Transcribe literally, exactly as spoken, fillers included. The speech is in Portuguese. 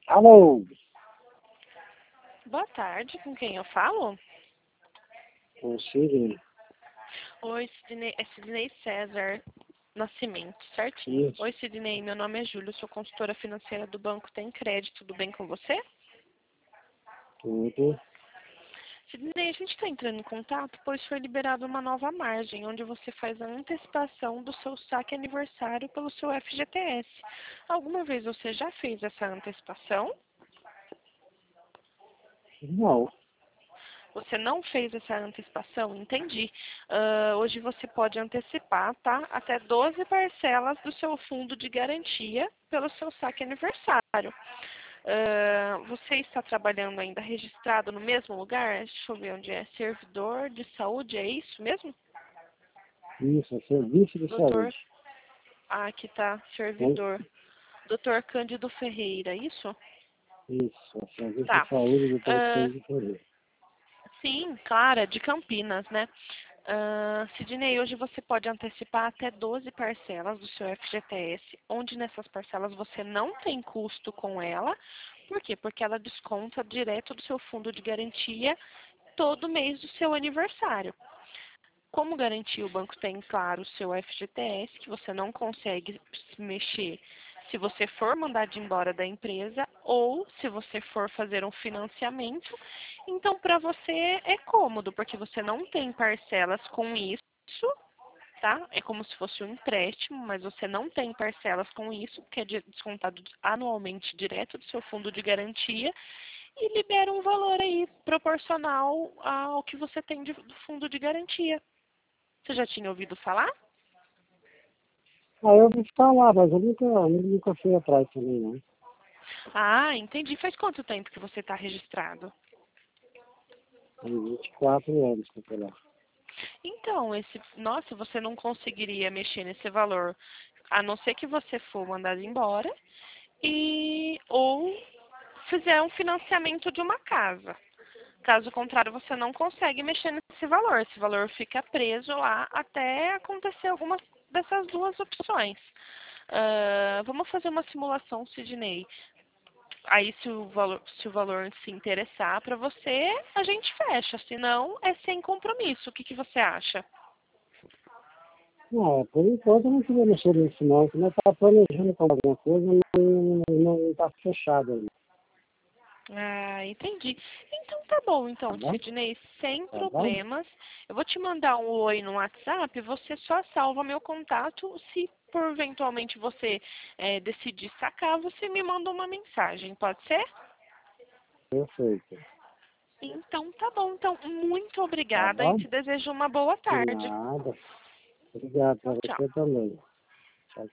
Alô, Boa tarde, com quem eu falo? o Sidney? Oi, Sidney, é Sidney César Nascimento, certinho? Isso, Oi, Sidney, meu nome é Júlia, sou consultora financeira do Banco Tem Crédito, tudo bem com você? tudo. Sidney, a gente está entrando em contato, pois foi liberada uma nova margem, onde você faz a antecipação do seu saque aniversário pelo seu F G T S. Alguma vez você já fez essa antecipação? Não, Você não fez essa antecipação? Entendi. Ah, hoje você pode antecipar, tá? Até doze parcelas do seu fundo de garantia pelo seu saque aniversário. Ah, você está trabalhando ainda registrado no mesmo lugar? Deixa eu ver onde é. Servidor de saúde, é isso mesmo? isso, é serviço de Doutor, saúde. ah, aqui tá, Né? servidor. Doutor Cândido Ferreira, isso? Isso, é serviço Tá. de saúde do Ah, Prefeito de Ferreira. sim, claro, é de Campinas, né? Ah, Sidney, hoje você pode antecipar até doze parcelas do seu F G T S, onde nessas parcelas você não tem custo com ela. Por quê? Porque ela desconta direto do seu fundo de garantia todo mês do seu aniversário. Como garantia, o banco tem, claro, o seu F G T S, que você não consegue se mexer se você for mandado embora da empresa ou se você for fazer um financiamento. Então, para você é cômodo, porque você não tem parcelas com isso, tá? É como se fosse um empréstimo, mas você não tem parcelas com isso, que é de- descontado anualmente direto do seu fundo de garantia e libera um valor aí proporcional ao que você tem de, do fundo de garantia. Você já tinha ouvido falar? Ah, eu vou falar, mas eu nunca, eu nunca fui atrás também, não. Ah, entendi. Faz quanto tempo que você está registrado? Tem vinte e quatro anos que eu tô lá. Então, esse, nossa, você não conseguiria mexer nesse valor, a não ser que você for mandado embora e ou fizer um financiamento de uma casa. Caso contrário, você não consegue mexer nesse valor. Esse valor fica preso lá até acontecer alguma dessas duas opções. Ah, vamos fazer uma simulação, Sidney. Aí, se o valor, se o valor se interessar para você, a gente fecha. Se não, é sem compromisso. O que, que você acha? Não, por enquanto eu não queria mexer nisso não, como eu estava planejando com alguma coisa, não, não está fechado ainda, Ah, entendi. Então tá bom, tá então, bom? Sidney, sem Tá bom? problemas. Eu vou te mandar um oi no WhatsApp, você só salva meu contato. Se por eventualmente você eh, decidir sacar, você me manda uma mensagem, pode ser? Perfeito. Então tá bom, então muito Tá obrigada e bom? te desejo uma boa De tarde. nada. Obrigado para Tchau, tchau. você também.